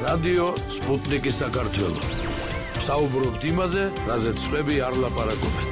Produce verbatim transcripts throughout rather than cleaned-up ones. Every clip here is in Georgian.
რადიო სპუტნიკი საქართველო. საუბრობთ იმაზე, რაზეც სხვები არ ლაპარაკობენ.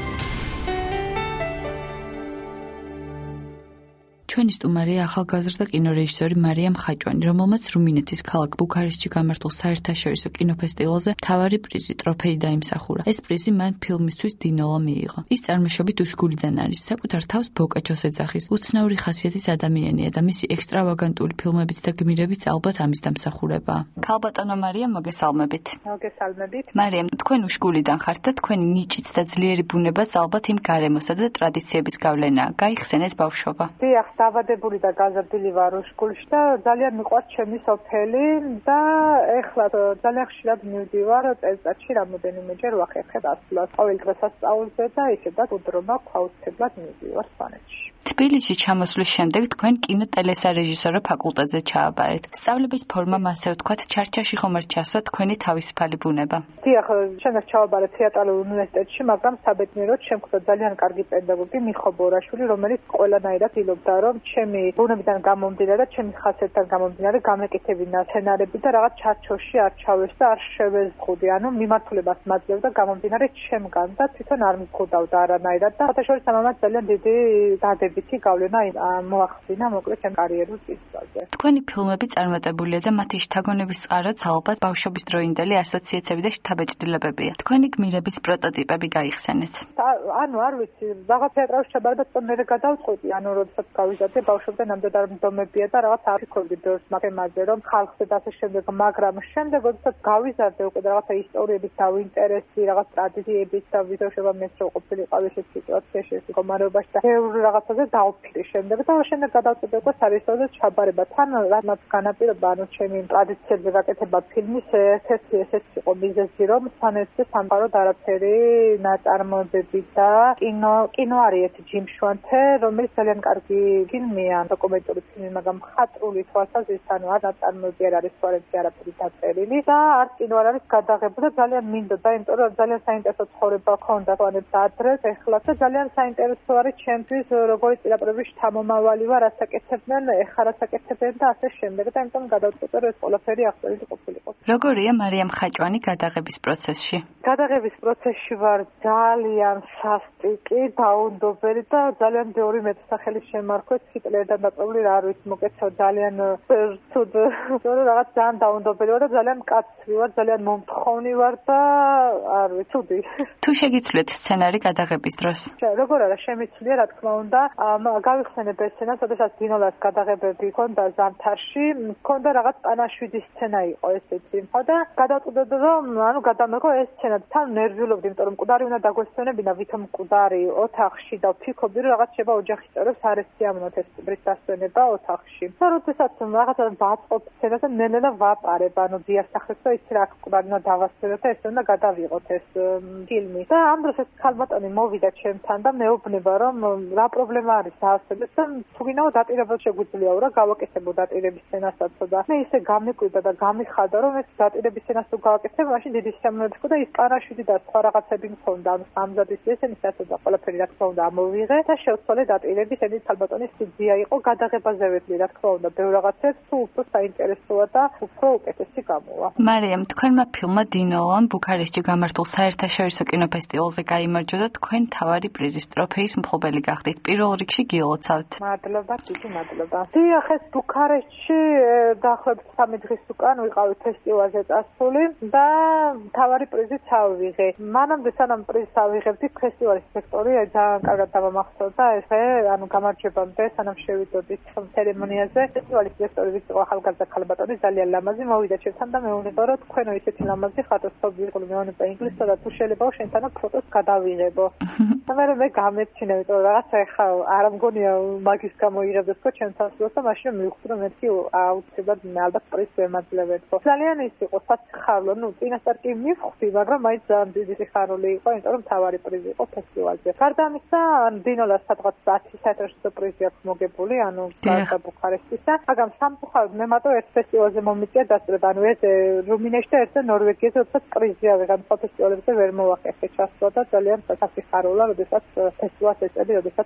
ჩვენი სტუმარია ახალგაზრდა კინორეჟისორი მარიამ ხაჭვანი, რომელმაც რუმინეთის ქალაქ ბუქარესტში გამართულ საერთაშორისო კინოფესტივალზე მთავარი პრიზი ტროფეი დაიმსახურა. ეს პრიზი მან ფილმისთვის დინოლა მიიღო. ის წარმოშობით უშგულიდან არის, საკუთარ თავს ბოკაჩოს ეძახის. უცნაური ხასიათის ადამიანია და მისი ექსტრავაგანტული ფილმებიც და გმირებიც ალბათ ამის დამსახურებაა. ქალბატონო მარიამ, მოგესალმებით. მოგესალმებით. მარიამ, თქვენ უშგულიდან ხართ და თქვენი ნიჭიც და ძლიერი ბუნებაც ალბათ იმ გარემოსა და ტრადიციების გავლენაა. გაიხსენეთ ბავშვობა. დიახ, დაბადებული და გაზრდილი ვარ უშგულში და ძალიან მიყვარს ჩემი სოფელი და ეხლა ძალიან ხშირად მივდივარ წელიწადში რამოდენიმეჯერ ვახერხებ ასვლას. ყოველ დღე სასწაულზე და ისედაც უდრომა აუცილებლად მივდივარ სვანეთში. თბილისში ჩამოსვლის შემდეგ თქვენ კინოტელესარეჟისორო ფაკულტეტზე ჩააბარეთ. სწავლების ფორმამ ასე ვთქვათ, ჩარჩაში ხომ არ ჩასვა თქვენი თავისუფალი ბუნება. დიახ, შემდგომ ჩავაბარე თეატრალურ უნივერსიტეტში, მაგრამ საბედნიეროდ შემხვდა ძალიან კარგი პედაგოგი მიხო ბორაშვილი, რომელიც ყველანაირად ილობდა, რომ ჩემი ბუნებიდან გამომდინარე და ჩემი ხასიათიდან გამომდინარე გამეკეთებინა სცენარები და რაღაც ჩარჩოში არ ჩავეს და არ შევეზღუდი. ანუ მიმართულებას მაძლევდა გამომდინარე ჩემგან და თვითონ არ მზღუდავდა არანაირად და საერთაშორისო ამამაც ძალიან დიდი დადებითი გავლენა მოახდინა მოკლედ ჩემ კარიერულ წინსვლაზე. თქვენი ფილმები წარმატებულია და მათი შთაგონების წყაროც ალბათ ბავშვობის დროინდელი ასოციაციები და შთაბეჭდილებებია. თქვენი გმირების პროტოტიპები გაიხსენეთ. ანუ არ ვიცი, რაღაც თეატრალში ჩაბარა და წონერე გადავწყვეტი, ანუ როდესაც გავიზარდე ბავშვობიდან ნამდვილად მდომებია და რაღაც არ ვფიქრობდი ბევრს მაგემაზე, რომ ხალხზე და ასე შემდეგ, მაგრამ შემდეგ როდესაც გავიზარდე უკვე და რაღაცა ისტორიების დავინტერესი, რაღაც ტრადიციების და ვიზუალობა მეც რო ყოფილიყავ ესეთ სიტუაციაში, ეს მდგომარეობაში და ბევრ რაღაცაზე დავფიქრე შემდეგ და შემდეგ გადავწყვეტე უკვე სარიესოზე ჩაბარება. თან რამაც განაპირობა, ანუ ჩემი ტრადიციებზე გაკეთება ფილმის ერთ-ერთი ესეც იყო მიზეზი, რომ სვანეთზე სამყაროდ არაფერი ნაწარმოებები და კინო კინო არის ერთი ჯიმ შვანთე, რომელიც ძალიან კარგი ფილმია, დოკუმენტური ფილმი, მაგრამ მხატვრული თვალსაზრისით ანუ არ ნაწარმოები არ არის სვანეთზე არაფერი დაწერილი და არც კინო არ არის გადაღებული და ძალიან მინდოდა, იმიტომ რომ ძალიან საინტერესო ცხოვრება ჰქონდა სვანეთს ადრე, ეხლა და ძალიან საინტერესო არის ჩემთვის როგორი წინაპრების შთამომავალი ვარ, რას აკეთებდნენ, ეხლა რას აკეთებენ და ასე შემდეგ და იმიტომ გადავწყვეტე რომ ეს ყველაფერი აღწერილი ყოფილიყო. როგორია მარიამ ხაჭვანი გადაღების პროცესში? გადაღების პროცესში ვარ ძალიან სასტიკი, დაუნდობელი და ძალიან ბევრი მეტსახელის შემარხვით ჰიტლერიდან დაწყებული რა არ ვიცი, მოკეცო ძალიან ცუდ, რომ რაღაც ძალიან დაუნდობელი ვარ და ძალიან მკაცრი ვარ, ძალიან მომთხოვნი ვარ და არ ვიცი, ცუდი. თუ შეგიცვლით სცენარი გადაღების დროს? როგორ არა, შემიცვლია, რა თქმა უნდა. გავიხსენებ ეს სცენას, როდესაც დინოლას გადაღებები ჰქონდა ზამთარში, ჰქონდა რაღაც პანაშვიდის სცენა იყო ესეთი. და გადავწყვეტე რომ ანუ გადამეგო ეს სცენა თან ნერვიულობდი, იმიტომ რომ მკვდარი უნდა დაგვესვენებინა, ვითომ მკვდარი ოთახში და ვფიქრობდი რომ რაღაც შეება ოჯახის წევრებს არ ესწიამონოთ ეს მკვდრის დასვენება ოთახში. და როდესაც რაღაცა ვაწყობ სცენას და ნელ-ნელა ვაპარებ, ანუ დიასახლებ და ის რა მკვდარი უნდა დავასწრებო და ეს უნდა გადავიღოთ ეს ფილმი. და ამ დროს ეს ქალბატონი მოვიდა ჩემთან და მეუბნება რომ რა პრობლემა არის დაასწრებს და თუ გინდა დატირებულ შეგვიძლიაო რა გავაკეთებო დატირების სცენასაც და მე ისე გამიკვირდა და გამიხადა რომ ეს დატირების სცენას თუ გავაკეთებ, მაშინ დიდი სიამოვნებით ხდება და ის პარაშვიდი და სხვა რაღაცები მქონდა, ანუ სამზადის ესენი საერთოდ და ყველაფერი რა თქმა უნდა ამოვიღე და შევცვალე დატირების. ეს ქალბატონის სიძია იყო გადაღებაზე ვეძли, რა თქმა უნდა, ბევრ რაღაცებს თუ უფრო საინტერესოა და უფრო უკეთესი გამოვა. მარიამ, თქვენმა ფილმმა დინოლამ ბუქარესტში გამართულ საერთაშორისო კინოფესტივალზე გაიმარჯვა და თქვენ მთავარი პრიზის ტროფეის მფლობელი გახდით. პირველ რიგში გილოცავთ. მადლობა, დიდი მადლობა. დიახ, ეს ბუქარესტში დაახლოებით სამი დღის უკან ვიყავი ფესტივალზე წასული და მთავარი პრიზიც ავიღე. მანამდე სანამ პრიზს ავიღებდი, ფესტივალის დირექტორი ძალიან კარგად დამამახსოვრდა ეს ანუ გამარჯვებამდე, სანამ შევიდოდით ცერემონიაზე. ფესტივალის დირექტორი ვიყო ახალგაზრდა ქალბატონი, ძალიან ლამაზი, მოვიდა ჩემთან და მეუბნება რომ თქვენო ისეთი ლამაზი ხართ, სოფიულ მეუბნება ინგლისურად და თუ შეიძლება შენთანო ფოტოს გადავიღებო. და მე მე გამეჩინე, იმიტომ რომ რაღაცა ეხა არ მგონია მაგის გამოიღებდეს ხო ჩემთან სულს და მაშინ მივხვდი რომ ერთი აუცილებლად მე ალბათ პრიზს ვემაძლევებო. ძალიან ის იყო სიხარულო, ну, წინასწარ კი მივხვდი, მაგრამ მაინც ძალიან დიდი სიხარული იყო, იმიტომ რომ მთავარი პრიზი იყო ფესტივალზე. გარდა ამისა, დინოლას სადღაც ათი საერთაშორისო პრიზი აქვს მოგებული, ანუ გარდა ბუქარესტისა, მაგრამ სამწუხაროდ მე მარტო ერთ ფესტივალზე მომიწია დასწრება, ანუ ერთ რუმინეთში და ერთ ნორვეგიაზე, როდესაც პრიზი ავიღე, სხვა ფესტივალებზე ვერ მოვახერხე ჩასვლა და ძალიან სასიხარულოა, როდესაც ფესტივალს ეწევი, როდესაც პრიზი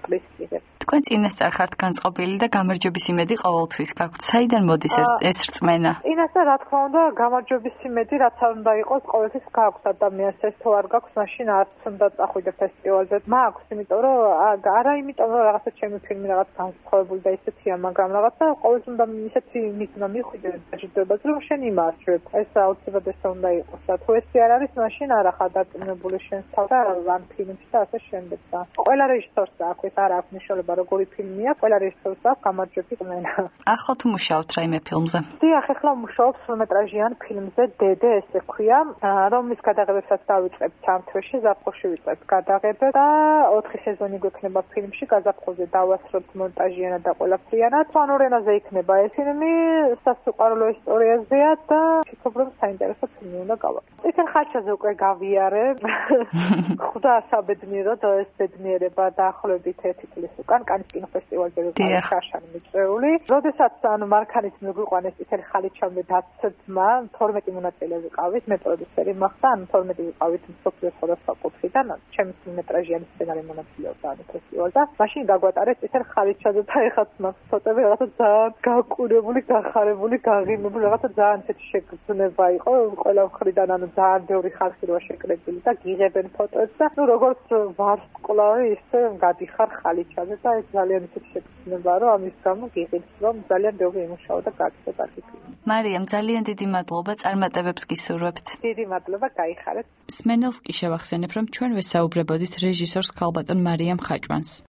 იღებ. თქვენ წინასწარ ხართ განწყობილი და გამარჯვების იმედი ყოველთვის გაქვთ. საიდან მოდის ეს რწმენა? წინასწარ რა თქმა უნდა გამარჯვების იმედი რაც არ უნდა იყოს ყოველთვის გაქვთ ადამიანს, ეს თუ არ გაქვს მაშინ არც უნდა წახვიდე ფესტივალზე. მაქვს, იმიტომ რომ არა იმიტომ რომ რაღაცა ჩემი ფილმი რაღაც განსხვავებული და ისეთია, მაგრამ რაღაცა ყოველთვის უნდა ისეთი მიზნა მიხვიდე დაჯილდოებას, რომ შენ იმარჯვებ. ეს აუცილებლად ეს უნდა იყოს. თუ ეს არ არის, მაშინ არ ახლა დაწინებული შენს თავ და ამ ფილმში და ასე შემდეგ. და ყველა რეჟისორს აქვს, ეს არ აქვს მნიშვნელობა როგორი ფილმია, ყველა რეჟისორს აქვს გამარჯვების რწმენა. ახლა თუ მუშაობთ რაიმე ფილმზე? დიახ, ახლა მუშაობ სრულმეტრაჟიან ფილმზე დედე, ესე ქვია, რომლის გადაღებებსაც დავიწყებთ ამ თვეში, ზაფხულში ვიწყებთ გადაღებებს და ოთხი სეზონი გვექნება ფილმში, გაზაფხულზე დავასრულებთ მონტაჟიანად და ყველაფრიანად. სპანურ ენაზე იქნება ეს ფილმი, სასიყვარულო ისტორიაზეა და ვფიქრობ, საინტერესო ფილმი უნდა გავაკეთო. წითელ ხაჩაზე უკვე გავიარე. ხვდა საბედნიეროდ ეს ბედნიერება დაახლოებით ერთი წლის უკან კანის კინოფესტივალზე ვიყავი შარშანი მიწვეული. როდესაც ანუ მარქანის მიგვიყვანეს წითელი ხალიჩამდე დაცდმა, თორმეტი მონაწილე ვიყავით, მე პროდიუსერი მოხდა, ანუ თორმეტი ვიყავით მსოფლიოს სხვადასხვა კუთხიდან, ჩემი სცენარიანი სცენარი მონაწილეობდა ამ ფესტივალზე. მაშინ გაგვატარეს წითელ ხალიჩაზე და ეხაც მაქვს ფოტოები, რაღაცა ძალიან გაკურებული, გახარებული, გაღიმებული, რაღაცა ძალიან ისეთი შეგრძნება იყო ყველა მხრიდან, ანუ ძალიან ბევრი ხალხი როა შეკრებილი და გიღებენ ფოტოებს და ნუ როგორც ვარსკვლავი ისე გადიხარ ხალიჩაზე და ეს ძალიან ისეთი შეგრძნებაა, რომ ამის გამო გიღებს, რომ ძალიან ბევრი იმუშავა და გაკეთე კარგი ფილმი. მარიამ, ძალიან დიდი მადლობა, წარმატებებს გისურვებთ. დიდი მადლობა, გაიხარეთ. მსმენელს კი შევახსენებ, რომ ჩვენ ვესაუბრებოდით რეჟისორს ქალბატონ მარიამ ხაჭვანს.